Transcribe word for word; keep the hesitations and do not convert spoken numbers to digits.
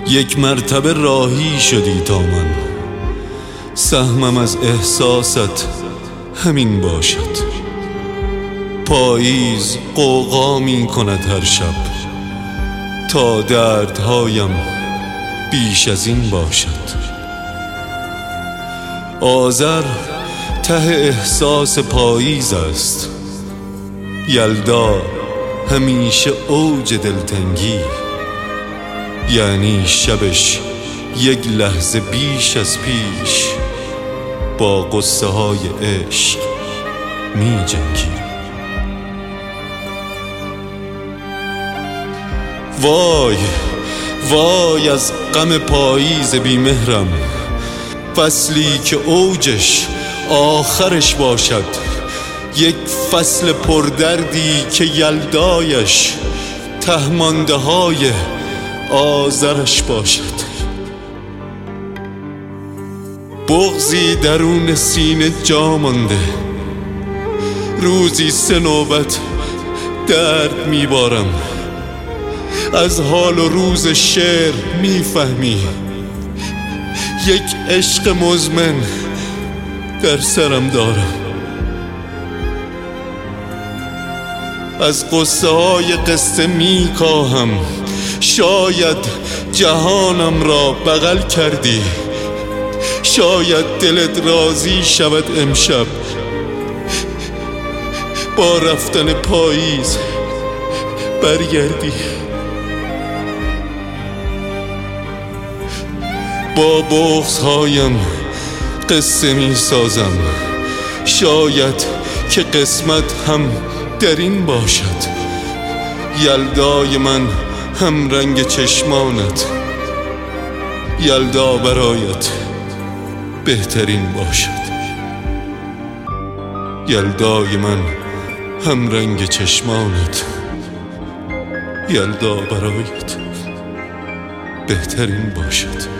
یک مرتبه راهی شدی تا من، سهمم از احساست همین باشد. پاییز غوغا می کند هر شب تا دردهایم بیش از این باشد. آذر ته احساس پاییز است، یلدا همیشه اوج دلتنگی، یعنی شبش یک لحظه بیش از پیش با قصه های عشق می جنگی. وای وای از غم پاییز بی مهرم، فصلی که اوجش آخرش باشد، یک فصل پردردی که یلدایش تهمانده های آذرش باشد. بغضی درون سینه جا مانده، روزی سه نوبت درد میبارم. از حال و روز شعر میفهمی، یک عشق مزمن در سرم دارم. از قصه های قصه میکاهم، شاید جهانم را بغل کردی، شاید دلت راضی شود امشب با رفتن پاییز برگردی. با بغض‌هایم قصه می سازم، شاید که قسمت هم در این باشد. یلدای من هم رنگ چشمانت، یلدا برایت بهترین باشد. یلدای من هم رنگ چشمانت، یلدا برایت بهترین باشد.